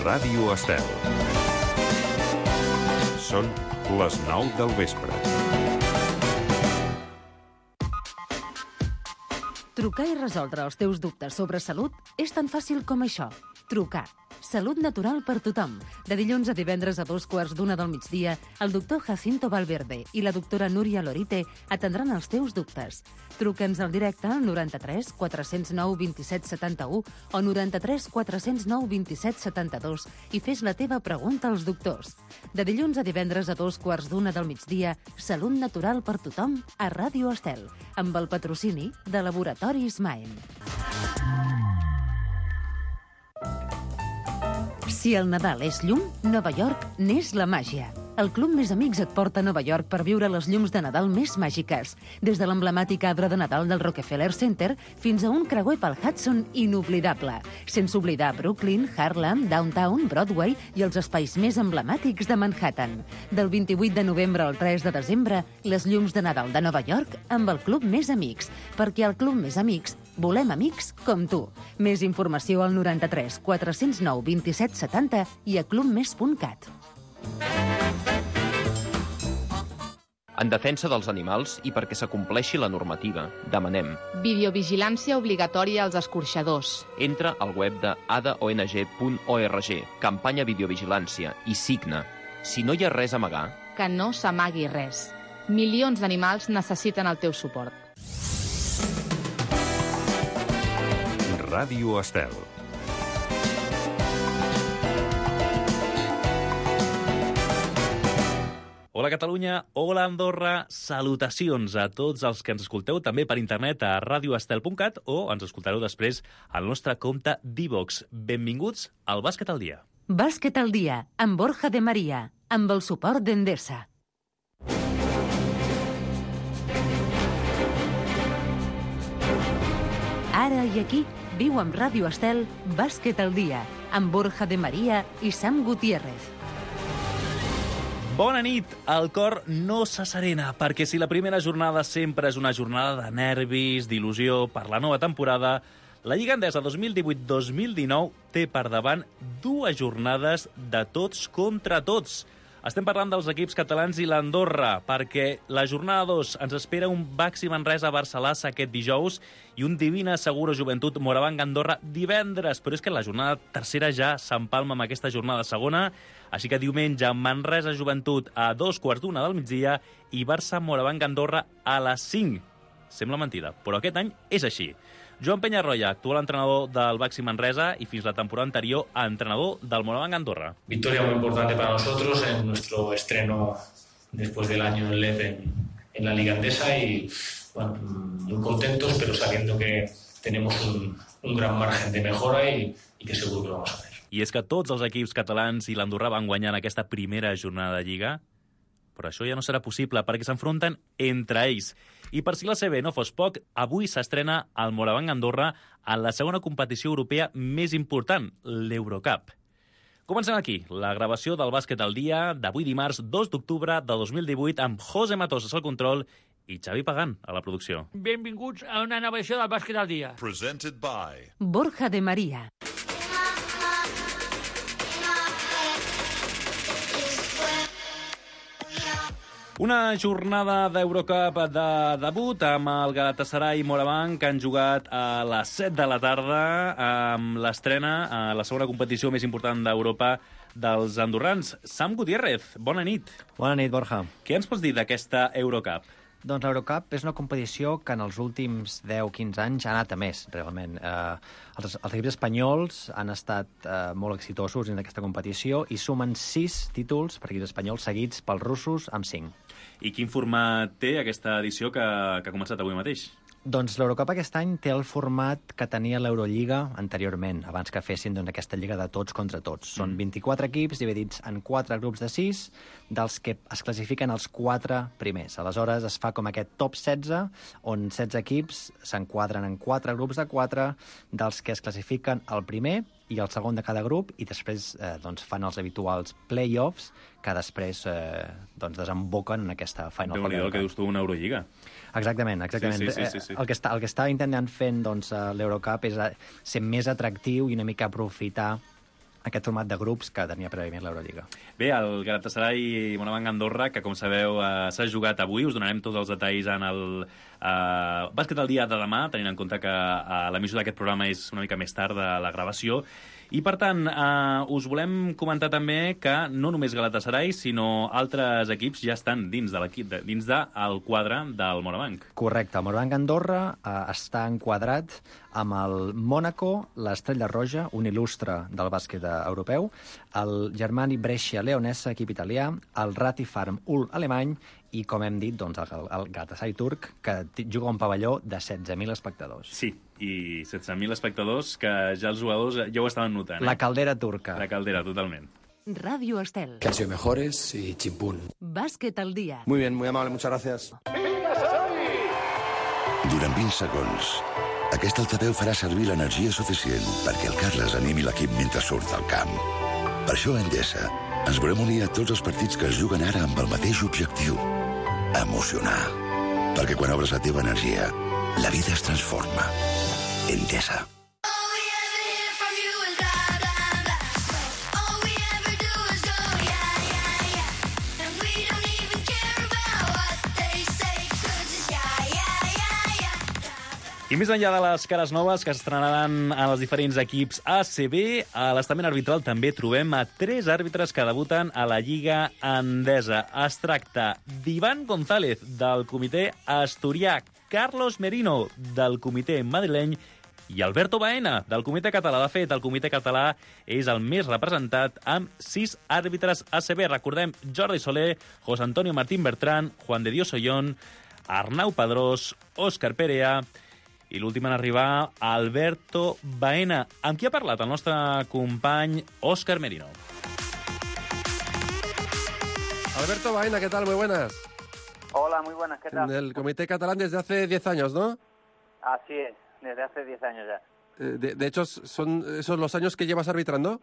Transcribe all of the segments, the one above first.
Ràdio Estel. Són les 9 del vespre. Trucar i resoldre els teus dubtes sobre salut és tan fàcil com això. Trucar. Salut natural per tothom. De dilluns a divendres a 2:15 del migdia, el doctor Jacinto Valverde i la doctora Núria Lorite atendran els teus dubtes. Truca'ns al directe al 93 409 27 71 o 93 409 27 72 i fes la teva pregunta als doctors. De dilluns a divendres a 2:15 del migdia, Salut natural per tothom a Ràdio Estel, amb el patrocini de Laboratoris Maem. Si el Nadal és llum, Nova York n'és la màgia. El Club Més Amics et porta a Nova York per viure les llums de Nadal més màgiques. Des de l'emblemàtic arbre de Nadal del Rockefeller Center fins a un creuer pel Hudson inoblidable. Sense oblidar Brooklyn, Harlem, Downtown, Broadway i els espais més emblemàtics de Manhattan. Del 28 de novembre al 3 de desembre, les llums de Nadal de Nova York amb el Club Més Amics. Perquè al Club Més Amics volem amics com tu. Més informació al 93 409 27 70 i a clubmes.cat. En defensa dels animals i perquè s'acompleixi la normativa, demanem videovigilància obligatòria als escorxadors. Entra al web de adaong.org, campanya videovigilància, i signa. Si no hi ha res a amagar, Que no s'amagui res. Milions d'animals necessiten el teu suport. Ràdio Estel. Hola Catalunya, hola Andorra, salutacions a tots els que ens escolteu també per internet a radioestel.cat o ens escoltareu després al nostre compte d'iVox. Benvinguts al Bàsquet al dia. Bàsquet al dia, amb Borja de Maria, amb el suport d'Endesa. Ara i aquí, viu amb Ràdio Estel Bàsquet al dia, amb Borja de Maria i Sam Gutiérrez. Bona nit! El cor no s'asserena, perquè si la primera jornada sempre és una jornada de nervis, d'il·lusió per la nova temporada, la Lliga Endesa 2018-2019 té per davant 2 jornades de tots contra tots. Estem parlant dels equips catalans i l'Andorra, perquè la jornada 2 ens espera un Baxi Manresa Barcelona aquest dijous i un Divina Seguro Joventut Morabanc Andorra divendres. Però és que la jornada tercera ja s'empalma amb aquesta jornada segona, així que diumenge Manresa Joventut a 2:15 del migdia i Barça Morabanc Andorra a les 5. Sembla mentida, però aquest any és així. Joan Peñarroya, actual entrenador del Baxi Manresa y fins la temporada anterior entrenador del Morabanc Andorra. Victoria muy importante para nosotros en nuestro estreno después del año en LEP en la Liga Endesa y bueno, muy contentos, pero sabiendo que tenemos un gran margen de mejora y que seguro que lo vamos a hacer. I és que tots els equips catalans i l'Andorra van guanyar en aquesta primera jornada de Lliga, però això ja no serà possible perquè s'enfronten entre ells. I per si la CB no fos poc, avui s'estrena el Morabanc Andorra en la segona competició europea més important, l'Eurocup. Comencem aquí, la gravació del Bàsquet al dia d'avui dimarts 2 d'octubre de 2018 amb José Matosas al control i Xavi Pagán a la producció. Benvinguts a una nova edició del Bàsquet al dia. Presented by Borja de Maria. Una jornada d'Eurocup de debut amb el Galatasaray i Morabanc que han jugat a les 7 de la tarda amb l'estrena a la segona competició més important d'Europa dels andorrans. Sam Gutiérrez, bona nit. Bona nit, Borja. Què ens pots dir d'aquesta Eurocup? Doncs l'Eurocup és una competició que en els últims 10-15 anys ha anat a més, realment. Els equips espanyols han estat molt exitosos en aquesta competició i sumen 6 títols per equips espanyols seguits pels russos amb 5. I quin format té aquesta edició que ha començat avui mateix? Doncs l'Eurocup aquest any té el format que tenia l'Eurolliga anteriorment, abans que fessin aquesta lliga de tots contra tots. Són 24 equips dividits en 4 grups de 6, dels que es classifiquen els 4 primers. Aleshores es fa com aquest top 16, on 16 equips s'enquadren en 4 grups de 4, dels que es classifiquen el primer i el segon de cada grup, i després fan els habituals play-offs, que després desemboquen en aquesta Final Four. Déu-n'hi-do, que dius tu, una Eurolliga. Exactament. Sí. El que està intentant fent l'Eurocup és ser més atractiu i una mica aprofitar aquest format de grups que tenia prèviament l'Eurolliga. Bé, el Galatasaray Morabanc Andorra, que com sabeu s'ha jugat avui, us donarem tots els detalls en el bàsquet del dia de demà, tenint en compte que l'emissió d'aquest programa és una mica més tard de la gravació. I, per tant, us volem comentar també que no només Galatasaray, sinó altres equips ja estan dins del quadre del Morabanc. Correcte. El Morabanc Andorra està enquadrat amb el Mónaco, l'Estrella Roja, un il·lustre del bàsquet europeu, el Germani Brescia Leonessa, equip italià, el Rati Farm Ulm alemany i, com hem dit, doncs, el Galatasaray turc, que juga a un pavelló de 16.000 espectadors. Sí, i 16.000 espectadors que ja els jugadors ja ho estaven notant. La caldera turca. La caldera, totalment. Ràdio Estel. Que han sido mejores y chimpún. Bàsquet al dia. Muy bien, muy amable, muchas gracias. Durant 20 segons, aquest altaveu farà servir l'energia suficient perquè el Carles animi l'equip mentre surt al camp. Per això a Endesa ens volem unir a tots els partits que es juguen ara amb el mateix objectiu: emocionar. Perquè quan obres la teva energia, la vida es transforma. Endesa. I més enllà de les cares noves que s'estrenaran en els diferents equips ACB, a l'estament arbitral també trobem a 3 àrbitres que debuten a la Lliga Endesa. Es tracta d'Ivan González, del comitè asturià, Carlos Merino, del comitè madrileny, i Alberto Baena, del comitè català. De fet, el comitè català és el més representat amb 6 àrbitres ACB. Recordem Jordi Soler, José Antonio Martín Bertran, Juan de Dios Ollón, Arnau Padrós, Òscar Perea i l'últim en arribar, Alberto Baena. Amb qui ha parlat el nostre company Òscar Merino? Alberto Baena, ¿qué tal? Muy buenas. Hola, muy buenas, ¿qué tal? En el Comité Catalán desde hace 10 años, ¿no? Así es, desde hace 10 años ya. De hecho, ¿son esos los años que llevas arbitrando?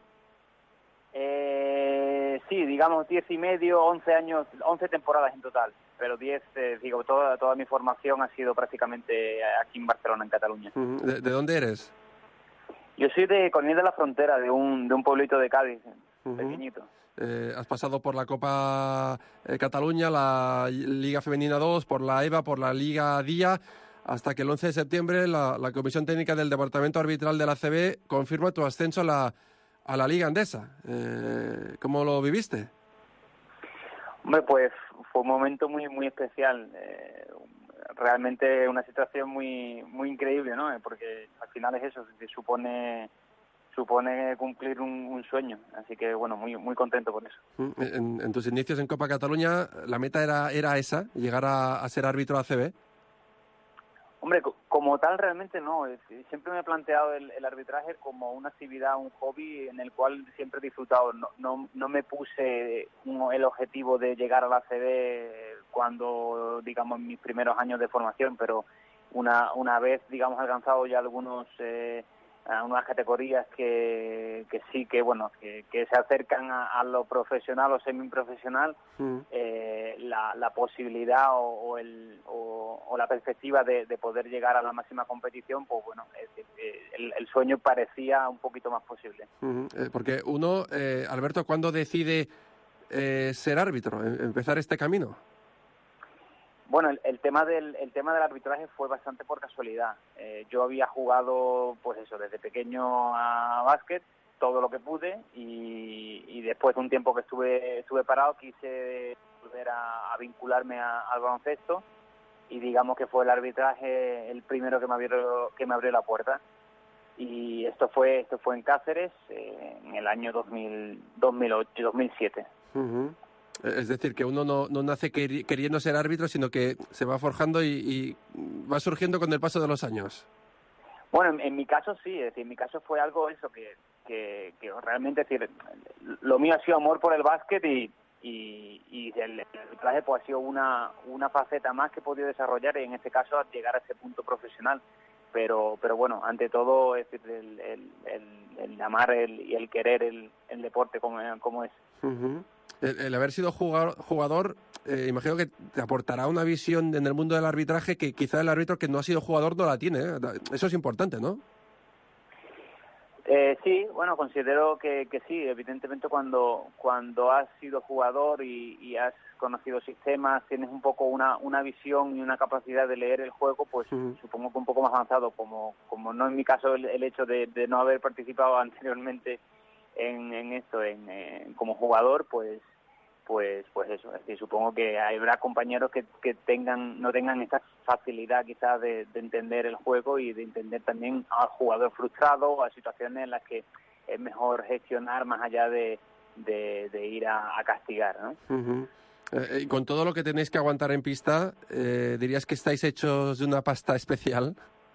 Sí, digamos 10 y medio, 11 años, 11 temporadas en total. Pero 10, digo, toda mi formación ha sido prácticamente aquí en Barcelona, en Cataluña. ¿De dónde eres? Yo soy de Conill de la Frontera, de un pueblito de Cádiz, pequeñito. Has pasado por la Copa Cataluña, la Liga Femenina 2, por la EVA, por la Liga Día, hasta que el 11 de septiembre la Comisión Técnica del Departamento Arbitral de la ACB confirma tu ascenso a la Liga Endesa. ¿Cómo lo viviste? Hombre, pues fue un momento muy muy especial. Realmente una situación muy muy increíble, ¿no? Porque al final es eso, que supone cumplir un sueño. Así que, bueno, muy muy contento por eso. En tus inicios en Copa Cataluña, ¿la meta era esa, llegar a ser árbitro ACB? Hombre, como tal realmente no. Siempre me he planteado el arbitraje como una actividad, un hobby en el cual siempre he disfrutado. No me puse el objetivo de llegar a la ACB cuando, digamos, en mis primeros años de formación, pero una vez, digamos, alcanzado ya unas categorías que sí, que bueno, que se acercan a lo profesional o semiprofesional, la posibilidad o la perspectiva de poder llegar a la máxima competición, pues bueno, el sueño parecía un poquito más posible. Porque uno, Alberto, ¿cuándo decide ser árbitro, empezar este camino? Bueno, el tema del arbitraje fue bastante por casualidad. Yo había jugado, pues eso, desde pequeño a básquet, todo lo que pude, y después de un tiempo que estuve parado, quise volver a vincularme al baloncesto, y digamos que fue el arbitraje el primero que me abrió la puerta. Y esto fue en Cáceres en el año 2007. Es decir, que uno no nace queriendo ser árbitro, sino que se va forjando y va surgiendo con el paso de los años. Bueno, en mi caso sí, es decir, en mi caso fue algo eso que realmente, es decir, lo mío ha sido amor por el básquet y el arbitraje pues ha sido una faceta más que he podido desarrollar, y en este caso llegar a ese punto profesional. Pero bueno, ante todo, es decir, el amar y el querer el deporte como es. El haber sido jugador, imagino que te aportará una visión en el mundo del arbitraje que quizá el árbitro que no ha sido jugador no la tiene, ¿eh? Eso es importante, ¿no? Sí, bueno, considero que sí. Evidentemente, cuando has sido jugador y has conocido sistemas, tienes un poco una visión y una capacidad de leer el juego, pues supongo que un poco más avanzado, como no en mi caso el hecho de no haber participado anteriormente en esto como jugador, pues eso. Es decir, supongo que habrá compañeros que no tengan esta facilidad quizás de entender el juego y de entender también al jugador frustrado o a situaciones en las que es mejor gestionar más allá de ir a castigar, ¿no? Y con todo lo que tenéis que aguantar en pista, ¿dirías que estáis hechos de una pasta especial?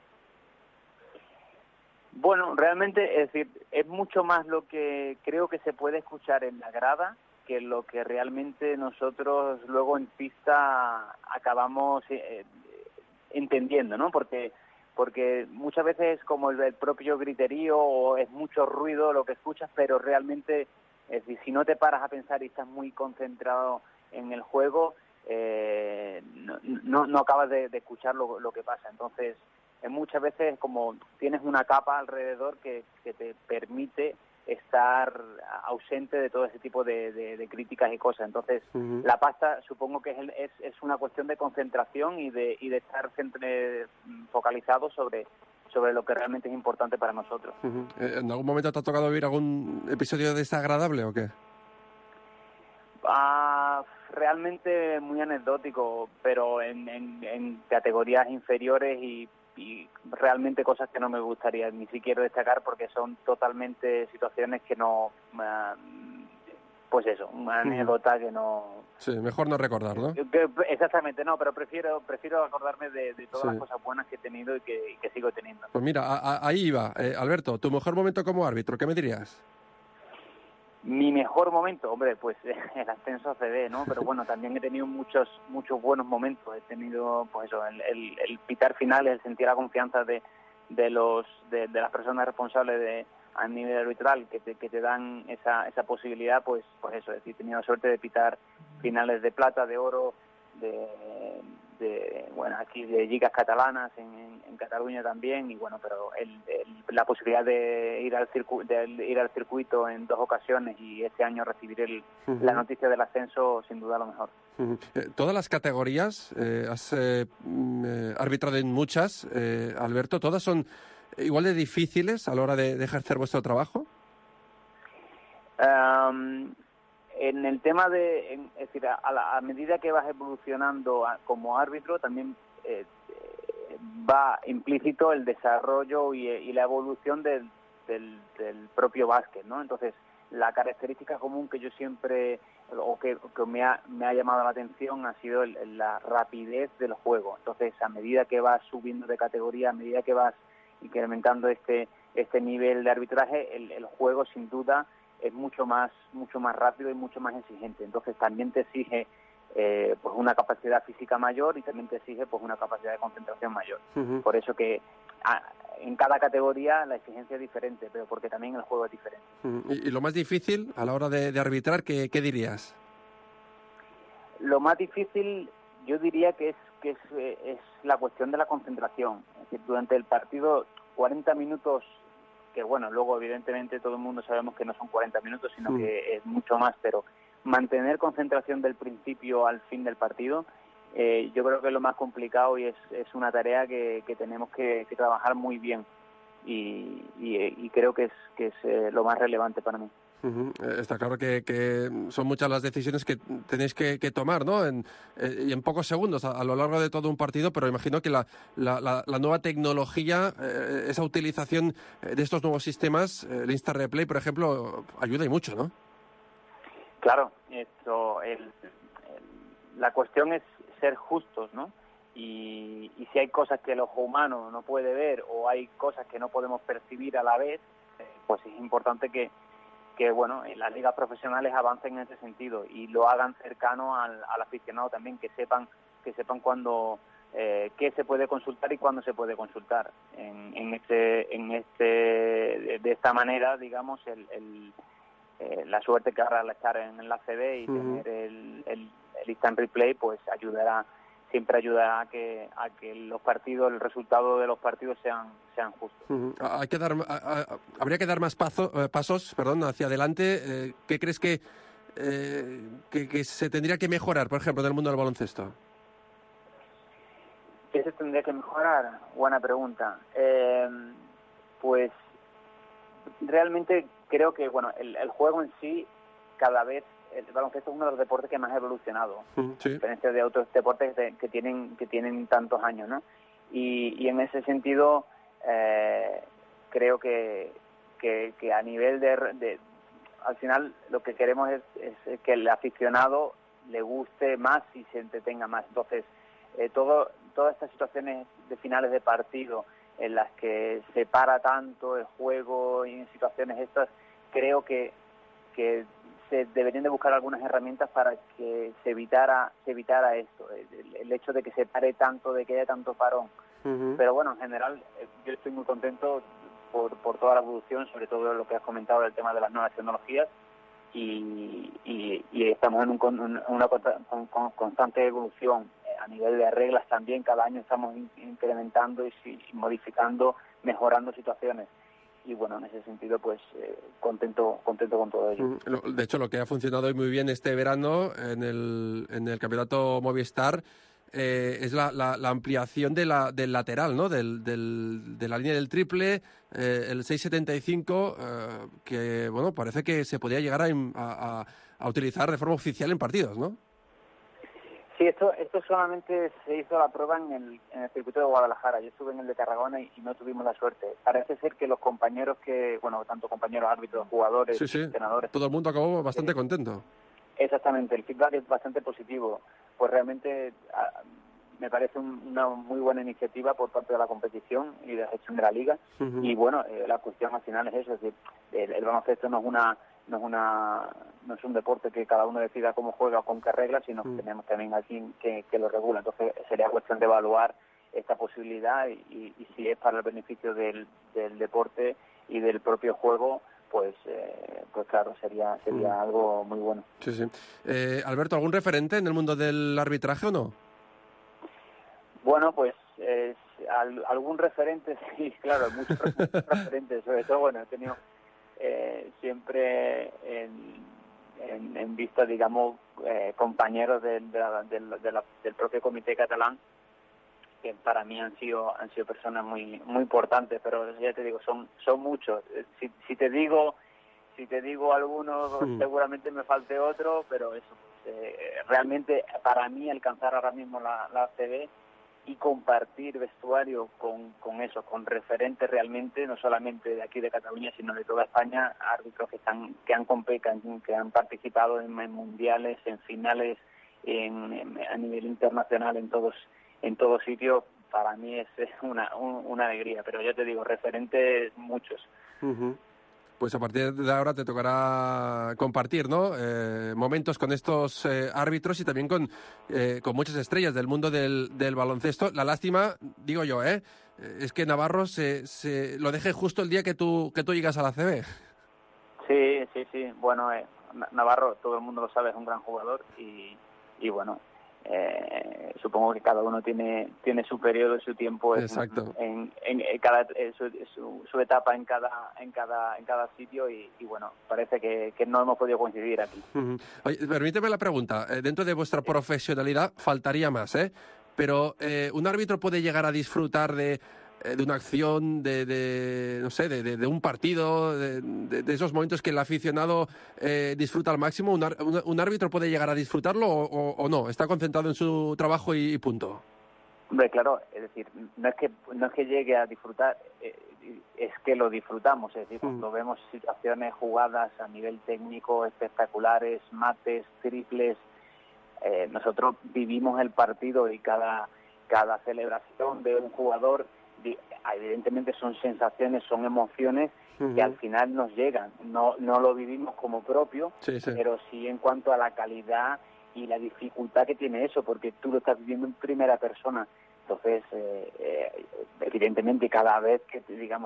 Bueno, realmente, es decir, es mucho más lo que creo que se puede escuchar en la grada que lo que realmente nosotros luego en pista acabamos entendiendo, ¿no? Porque muchas veces es como el propio griterío o es mucho ruido lo que escuchas, pero realmente, es decir, si no te paras a pensar y estás muy concentrado en el juego, no acabas de escuchar lo que pasa. Entonces, muchas veces como tienes una capa alrededor que te permite estar ausente de todo ese tipo de críticas y cosas. Entonces, la pasta supongo que es una cuestión de concentración y de estar siempre focalizado sobre lo que realmente es importante para nosotros. ¿En algún momento te ha tocado vivir algún episodio desagradable o qué? Realmente muy anecdótico, pero en categorías inferiores y realmente cosas que no me gustaría ni siquiera destacar porque son totalmente situaciones que no, pues eso, una anécdota que no... Sí, mejor no recordar, ¿no? Exactamente, no, pero prefiero acordarme de todas las cosas buenas que he tenido y que sigo teniendo. Pues mira, ahí iba. Alberto, ¿tu mejor momento como árbitro? ¿Qué me dirías? Mi mejor momento, hombre, pues el ascenso a CB, ¿no? Pero bueno, también he tenido muchos buenos momentos. He tenido, pues eso, el pitar finales, el sentir la confianza de las personas responsables a nivel arbitral que te dan esa posibilidad, pues eso. Es decir, he tenido la suerte de pitar finales de plata, de oro, bueno, aquí de ligas catalanas en Cataluña también, y bueno, pero la posibilidad de ir al circuito en 2 ocasiones y este año recibir la noticia del ascenso, sin duda lo mejor. Todas las categorías, has arbitrado en muchas, Alberto, ¿todas son igual de difíciles a la hora de ejercer vuestro trabajo? En el tema es decir, a medida que vas evolucionando como árbitro, también va implícito el desarrollo y la evolución del propio básquet, ¿no? Entonces, la característica común que yo siempre, o que me ha llamado la atención, ha sido la rapidez del juego. Entonces, a medida que vas subiendo de categoría, a medida que vas incrementando este nivel de arbitraje, el juego sin duda es mucho más rápido y mucho más exigente. Entonces también te exige pues una capacidad física mayor y también te exige pues una capacidad de concentración mayor. Por eso que en cada categoría la exigencia es diferente, pero porque también el juego es diferente. ¿Y lo más difícil a la hora de arbitrar, qué dirías? Lo más difícil yo diría que es la cuestión de la concentración. Es decir, durante el partido 40 minutos, que bueno, luego evidentemente todo el mundo sabemos que no son 40 minutos, sino que es mucho más, pero mantener concentración del principio al fin del partido, yo creo que es lo más complicado y es una tarea que tenemos que trabajar muy bien y creo que es lo más relevante para mí. Está claro que son muchas las decisiones que tenéis que tomar, ¿no? Y en pocos segundos a lo largo de todo un partido, pero imagino que la nueva tecnología, esa utilización de estos nuevos sistemas, el Instant Replay, por ejemplo, ayuda y mucho, ¿no? Claro, la cuestión es ser justos, ¿no? Y si hay cosas que el ojo humano no puede ver o hay cosas que no podemos percibir a la vez, pues es importante que bueno, en las ligas profesionales avancen en ese sentido y lo hagan cercano al aficionado también, que sepan cuándo qué se puede consultar y cuándo se puede consultar. De esta manera, digamos, la suerte que ahora al estar en la CB y tener el Instant Replay, pues ayudará siempre ayuda a que los partidos, el resultado de los partidos sean justos. Habría que dar más pasos, hacia adelante. ¿Qué crees que se tendría que mejorar, por ejemplo, en el mundo del baloncesto? ¿Qué se tendría que mejorar? Buena pregunta. Pues realmente creo que el juego en sí, cada vez el baloncesto es uno de los deportes que más ha evolucionado, sí. A diferencia de otros deportes que tienen tantos años, ¿no? Y en ese sentido creo que a nivel de al final lo que queremos es que el aficionado le guste más y se entretenga más. Entonces todas estas situaciones de finales de partido en las que se para tanto el juego y en situaciones estas, creo que se deberían de buscar algunas herramientas para que se evitara esto, el hecho de que se pare tanto, de que haya tanto parón. Pero bueno, en general yo estoy muy contento por toda la evolución, sobre todo lo que has comentado del tema de las nuevas tecnologías, y estamos en una constante evolución a nivel de reglas también. Cada año estamos incrementando y modificando, mejorando situaciones. Y bueno, en ese sentido, pues contento con todo ello. De hecho, lo que ha funcionado hoy muy bien este verano en el campeonato Movistar es la ampliación del lateral, ¿no? De la línea del triple, el 6.75, que bueno, parece que se podía llegar a utilizar de forma oficial en partidos, ¿no? Sí, esto solamente se hizo la prueba en el circuito de Guadalajara. Yo estuve en el de Tarragona y no tuvimos la suerte. Parece ser que los compañeros tanto compañeros árbitros, jugadores, entrenadores... Todo el mundo acabó bastante contento. Exactamente, el feedback es bastante positivo. Pues realmente me parece una muy buena iniciativa por parte de la competición y de la gestión de la liga. Y bueno, la cuestión al final es eso, es decir, el baloncesto no es un deporte que cada uno decida cómo juega o con qué reglas, sino que tenemos también alguien que lo regula. Entonces sería cuestión de evaluar esta posibilidad y si es para el beneficio del deporte y del propio juego, pues claro, sería algo muy bueno. Sí. Alberto, ¿algún referente en el mundo del arbitraje o no? Bueno, pues algún referente, sí, claro, muchos referentes. Sobre todo, he tenido siempre en vista, digamos, compañeros del propio comité catalán, que para mí han sido personas muy importantes, pero ya te digo, son muchos. Si te digo algunos, seguramente me falte otro, pero eso, realmente para mí alcanzar ahora mismo la ACB y compartir vestuario con referentes realmente, no solamente de aquí de Cataluña, sino de toda España, árbitros que han participado en mundiales, en finales, a nivel internacional, en todos sitios. Para mí es una alegría, pero ya te digo, referentes muchos. Pues a partir de ahora te tocará compartir, ¿no? Momentos con estos árbitros y también con muchas estrellas del mundo del baloncesto. La lástima, digo yo, es que Navarro se lo deje justo el día que tú llegas a la ACB. Sí. Bueno, Navarro, todo el mundo lo sabe, es un gran jugador y bueno, supongo que cada uno tiene su periodo, su tiempo en su etapa en cada sitio y bueno, parece que no hemos podido coincidir aquí. Oye, permíteme la pregunta, dentro de vuestra profesionalidad faltaría más, pero un árbitro puede llegar a disfrutar de una acción, de un partido, de esos momentos que el aficionado disfruta al máximo. ¿Un árbitro puede llegar a disfrutarlo o no? ¿Está concentrado en su trabajo y punto? Hombre, claro, es decir, no es que llegue a disfrutar, es que lo disfrutamos. Es decir, cuando vemos situaciones, jugadas a nivel técnico espectaculares, mates, triples, nosotros vivimos el partido y cada celebración de un jugador, evidentemente son sensaciones, son emociones que al final nos llegan. No lo vivimos como propio, pero sí en cuanto a la calidad y la dificultad que tiene eso, porque tú lo estás viviendo en primera persona. Entonces, evidentemente, cada vez que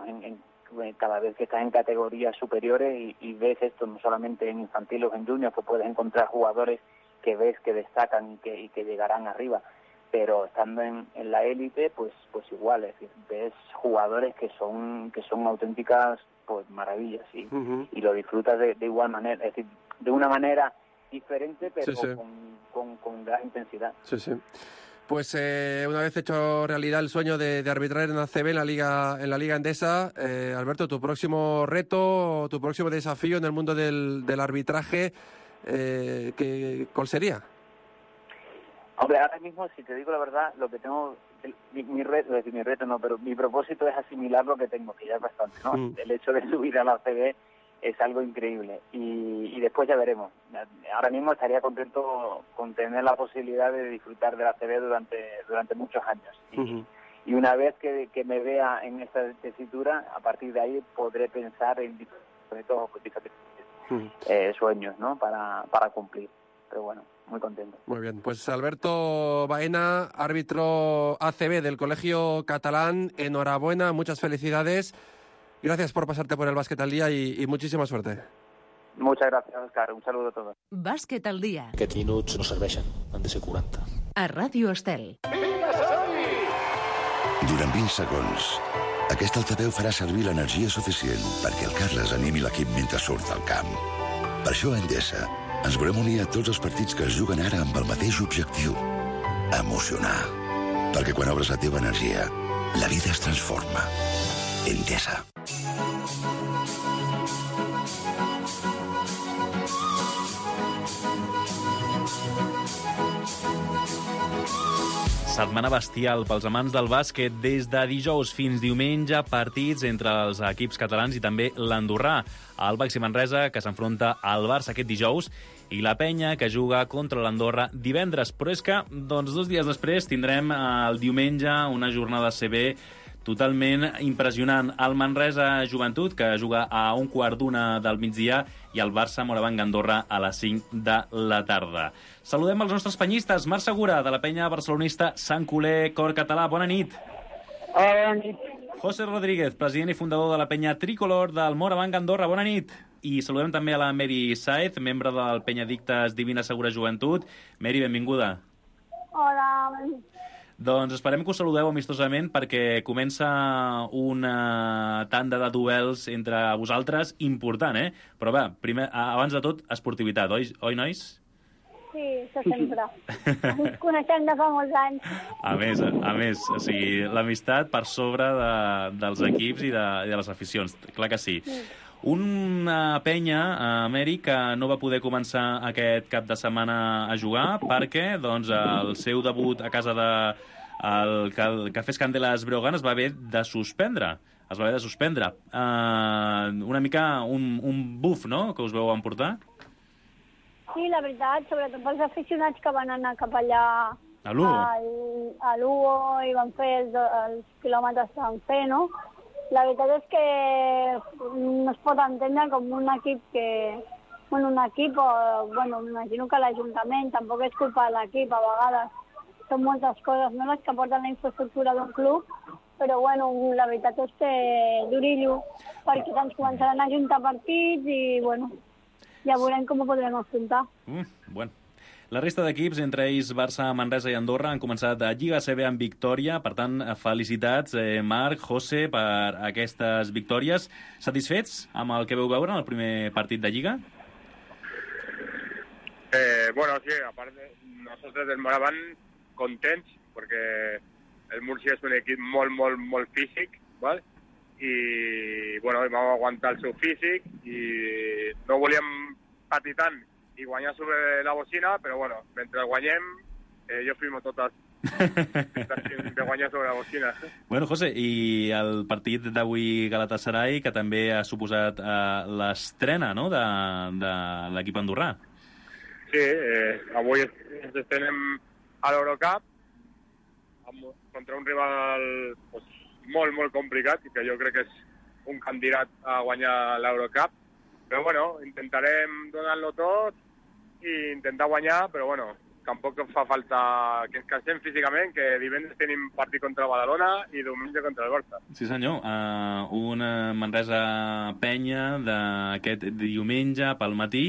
cada vez que estás en categorías superiores y ves esto, no solamente en infantil o en junior, que puedes encontrar jugadores que ves que destacan y que llegarán arriba, pero estando en la élite, pues igual, es decir, ves jugadores que son auténticas pues maravillas y lo disfrutas de igual manera, es decir, de una manera diferente, pero Sí. con gran intensidad. Sí. Pues una vez hecho realidad el sueño de arbitrar en ACB en la Liga Endesa, Alberto, tu próximo reto, tu próximo desafío en el mundo del arbitraje, ¿cuál sería? Hombre, ahora mismo, si te digo la verdad, lo que tengo, mi reto no, pero mi propósito es asimilar lo que tengo, que ya es bastante, ¿no? El hecho de subir a la ACB es algo increíble y después ya veremos. Ahora mismo estaría contento con tener la posibilidad de disfrutar de la ACB durante muchos años. Y una vez que me vea en esta tesitura, a partir de ahí podré pensar en diferentes sueños, ¿no? Para cumplir. Pero bueno, muy contento. Muy bien, pues Alberto Baena, árbitro ACB del Colegio Catalán, enhorabuena, muchas felicidades. Gracias por pasarte por el Bàsquet al Dia i muchísima suerte. Muchas gracias, Òscar. Un saludo a todos. Bàsquet al dia. Aquests minuts no serveixen, han de ser 40. A Ràdio Estel. Durant 20 segons, aquest altaveu farà servir l'energia suficient perquè el Carles animi l'equip mentre surt al camp. Per això a Endesa ens volem unir a tots els partits que es juguen ara amb el mateix objectiu: emocionar. Perquè quan obres la teva energia, la vida es transforma. Endesa. Setmana bestial pels amants del bàsquet. Des de dijous fins diumenge, partits entre els equips catalans i també l'andorrà. El Baxi Manresa, que s'enfronta al Barça aquest dijous, i la Penya, que juga contra l'Andorra divendres. Però és que, 2 dies després, tindrem el diumenge una jornada CB totalment impressionant. El Manresa Joventut, que juga a 1:15 del migdia, i el Barça Morabanc Andorra a les 5 de la tarda. Saludem els nostres penyistes. Marc Segura, de la penya barcelonista Sant Coler Cor Català. Bona nit. Bona nit. José Rodríguez, president i fundador de la penya tricolor del Morabanc Andorra. Bona nit. I saludem també a la Mary Saez, membre del penya Dictes Divina Segura Joventut. Mary, benvinguda. Hola. Doncs esperem que us saludeu amistosament perquè comença una tanda de duels entre vosaltres important, eh? Però va, primer, abans de tot, esportivitat, oi nois? Sí, això sempre. Ens coneixem de fa molts anys. A més, o sigui, l'amistat per sobre dels equips i de les aficions, clar que sí. Una penya, Mary, que no va poder començar aquest cap de setmana a jugar perquè doncs, el seu debut a casa del Cafès Candeles Breogán es va haver de suspendre. Una mica un buf, no?, que us veu emportar? Sí, la veritat, sobretot pels aficionats que van anar cap allà a Lugo i van fer els quilòmetres que van fer, no? La veritat és que no es pot entendre com un equip m'imagino que l'Ajuntament tampoc és culpa de l'equip, a vegades són moltes coses, no?, les que porten la infraestructura d'un club, però la veritat és que durillo, perquè ens començaran a ajuntar partits i ja veurem com ho podrem afrontar. La resta d'equips, entre ells Barça, Manresa i Andorra, han començat a Lliga CB amb victòria. Per tant, felicitats, Marc, José, per aquestes victòries. Satisfets amb el que veu veure en el primer partit de Lliga? Sí, aparte, nosotros del Moraván contents, porque el Murcia es un equip molt físic, ¿vale? I, vam aguantar el seu físic i no volíem patir tant i guanyar sobre la bocina, però mentre guanyem, jo firmo totes de guanyar sobre la bocina. José, i el partit d'avui Galatasaray, que també ha suposat l'estrena, no?, de l'equip andorrà. Sí, avui ens estrenem a l'Eurocup contra un rival molt complicat i que jo crec que és un candidat a guanyar l'Eurocup. Però intentarem donar-lo tot i intentar guanyar, però tampoc fa falta que ens cansem físicament, que divendres tenim partit contra el Badalona i diumenge contra el Barça. Sí, senyor. Una Manresa Penya d'aquest diumenge pel matí,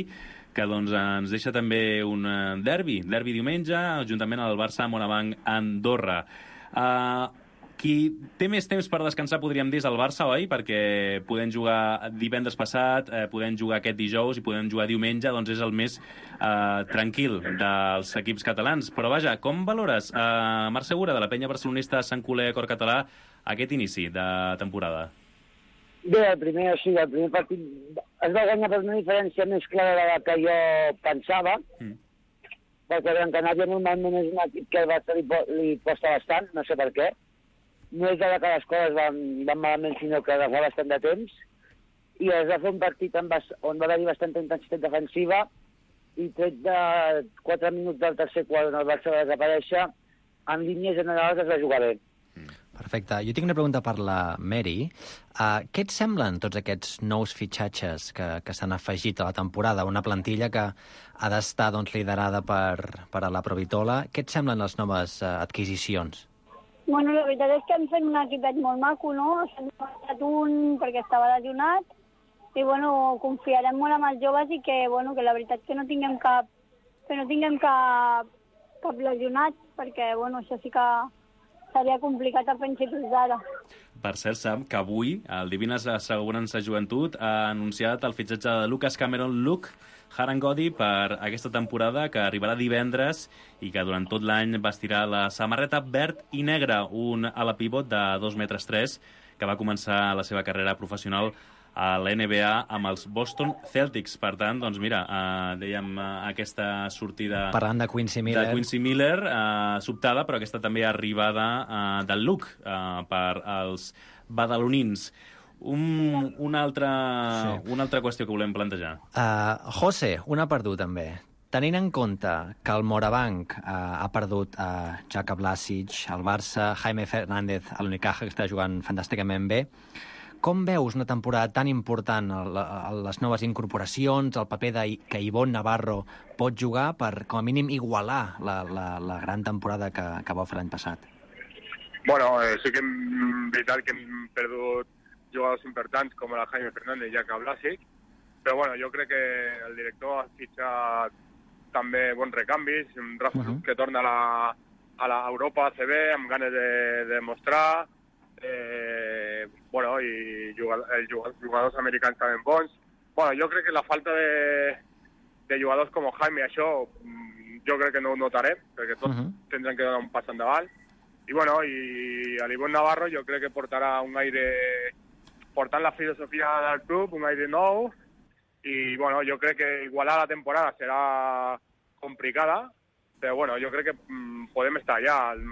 que doncs, ens deixa també un derbi diumenge, juntament al Barça Morabanc Andorra. Qui té més temps per descansar, podríem dir, és el Barça, oi? Perquè podem jugar divendres passat, podem jugar aquest dijous i podem jugar diumenge, doncs és el més tranquil dels equips catalans. Però vaja, com valores, Marc Segura, de la penya barcelonista Sant Culer Cor Català, aquest inici de temporada? Bé, el primer partit es va guanyar per una diferència més clara de la que jo pensava, perquè Gran Canària normalment és un equip que al Barça li costa bastant, no sé per què. No és de que les coses van malament, sinó que agafar bastant de temps, i es va fer un partit on va haver-hi bastanta intensitat defensiva, i tret de 4 minuts del tercer quart on el Barça va desaparèixer, en línies generals es va jugar bé. Perfecte. Jo tinc una pregunta per la Mary. Què et semblen tots aquests nous fitxatges que s'han afegit a la temporada? Una plantilla que ha d'estar liderada per a la Provitola. Què et semblen les noves adquisicions? Bueno, la veritat és que hem fet un equipet molt maco, no? S'ha marxat un perquè estava lesionat i, bueno, confiarem molt amb els joves i que, bueno, que la veritat que no tinguem cap lesionat, perquè, bueno, això sí que seria complicat a principis d'ara. Per cert, Sam, que avui el Divines Assegurança Joventut ha anunciat el fitxatge de Lucas Cameron Luke Harangodi per aquesta temporada, que arribarà divendres i que durant tot l'any vestirà la samarreta verd i negra, un ala pivot de 2,3 metres, que va començar la seva carrera professional a la NBA amb els Boston Celtics. Per tant, doncs mira, dèiem aquesta sortida... Parlant de Quincy Miller. De Quincy Miller, sobtada, però aquesta també arribada del Luke per als badalonins. Una altra qüestió que volem plantejar. José, una per tu, també. Tenint en compte que el Morabanc ha perdut Jaka Blasic, el Barça, Jaime Fernández, a l'Unicaja, que està jugant fantàsticament bé, com veus una temporada tan important, les noves incorporacions, el paper que Ivonne Navarro pot jugar per, com a mínim, igualar la gran temporada que va fer l'any passat? Bueno, sí que és veritat que hem perdut jugadors importants com el Jaime Fernández i Jaka Blasic, però bueno, jo crec que el director ha fitxat també bons recanvis, un Rafa que torna a l'Europa ACB amb ganes de demostrar, bueno, i els jugadors americans també bons. Bueno, jo crec que la falta de jugadors com Jaime, això jo crec que no ho notarem, perquè tots tindran que donar un pas endavant. I bueno, i a l'Ivonne Navarro jo crec que portarà un aire, portant la filosofia del club, un aire nou, i bueno, jo crec que igualar la temporada serà complicada, però bueno, jo crec que podem estar ja al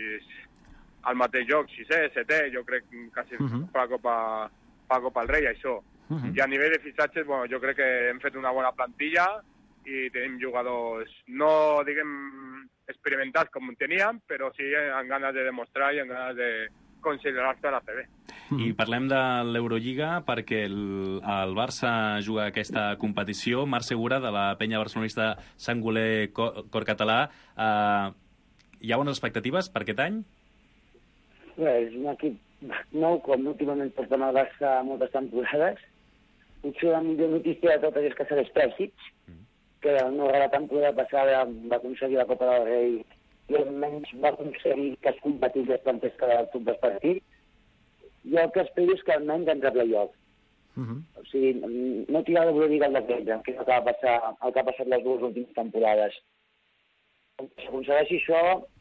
mateix joc, 6è, 7è, jo crec quasi per la Copa del Rei, això. I a nivell de fitxatges, bueno, jo crec que hem fet una bona plantilla i tenim jugadors, no diguem experimentats com teníem, però sí amb ganes de demostrar i amb ganes de considerar-se a la CB. I parlem de l'Eurolliga perquè el Barça juga aquesta competició. Marc Segura, de la penya barcelonista Sant Culer Cor Català. Hi ha bones expectatives per aquest any? Bé, és un equip nou, com últimament portem el Barça moltes temporades. Potser la millor notícia de totes és que segueix Pèrsic, que la temporada passada va aconseguir la Copa del Rei i almenys va aconseguir que es competís les plantes que el club es partit. Jo el que espero és que almenys entre playoff. O sigui, no tirar l'Eurolliga al decret, que és el que ha passat les dues últimes temporades. Si aconsegueixi això,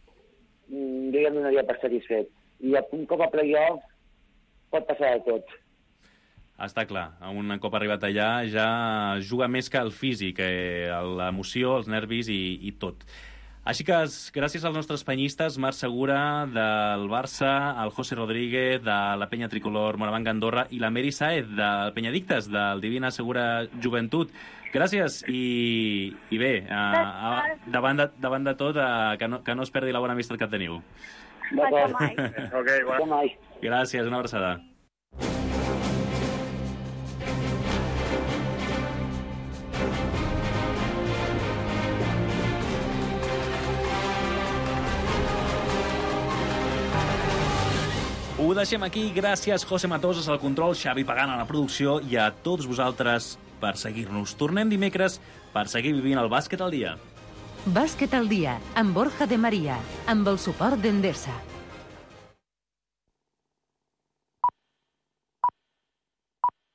jo ja em donaria per satisfet. I un cop a playoff pot passar de tot. Està clar, un cop arribat allà ja juga més que el físic, l'emoció, els nervis i tot. Així que gràcies als nostres penyistes, Marc Segura del Barça, el José Rodríguez de la penya tricolor Morabanc Andorra i la Mary Saez del Penyadictes del Divina Segura Joventut. Gràcies i bé, davant de tot, que no es perdi la bona amistat que teniu. Gràcies, una abraçada. Ho deixem aquí. Gràcies, José Matosas, al control, Xavi Pagant a la producció i a tots vosaltres per seguir-nos. Tornem dimecres per seguir vivint el bàsquet al dia. Bàsquet al dia, amb Borja de Maria, amb el suport d'Endesa.